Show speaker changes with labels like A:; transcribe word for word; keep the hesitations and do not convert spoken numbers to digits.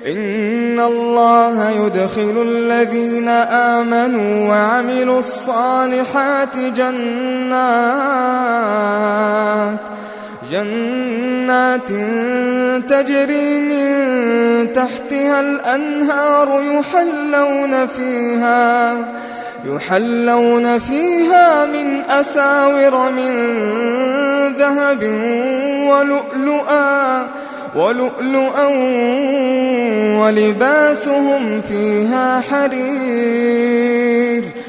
A: إن الله يدخل الذين آمنوا وعملوا الصالحات جنات جنات تجري من تحتها الأنهار يحلون فيها يحلون فيها من أساور من ذهب ولؤلؤا ولؤلؤا ولباسهم فيها حرير